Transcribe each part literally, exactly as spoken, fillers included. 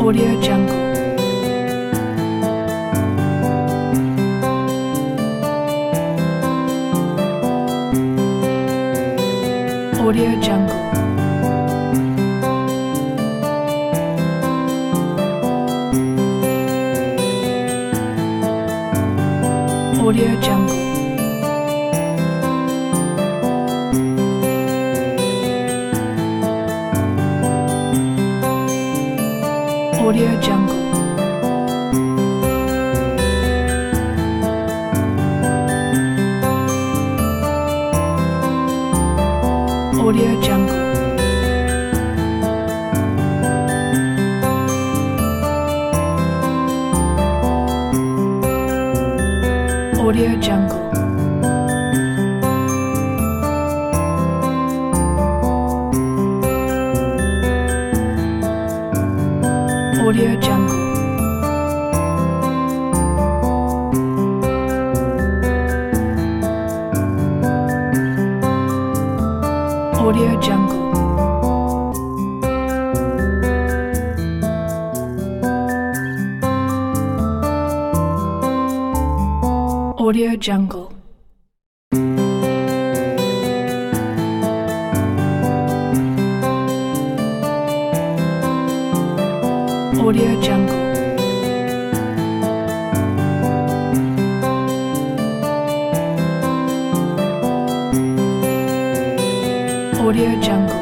Audio Jungle. Audio Jungle. Audio Jungle. Audio Jungle. Audio Jungle. Audio Jungle. Audio Jungle. Audio Jungle. Audio Jungle. Audio Jungle. Audio Jungle.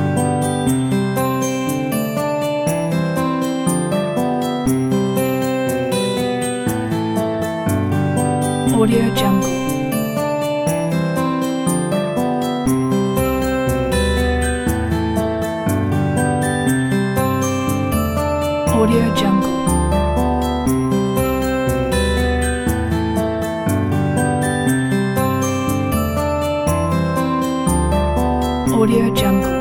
Audio Jungle. Audio Jungle. Audio Jungle.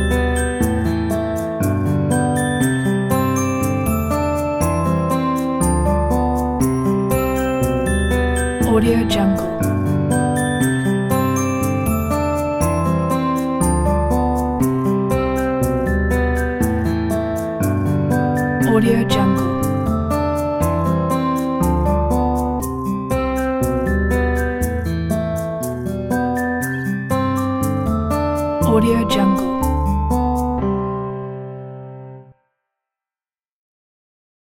Audio Jungle. Audio Jungle. Audio Jungle.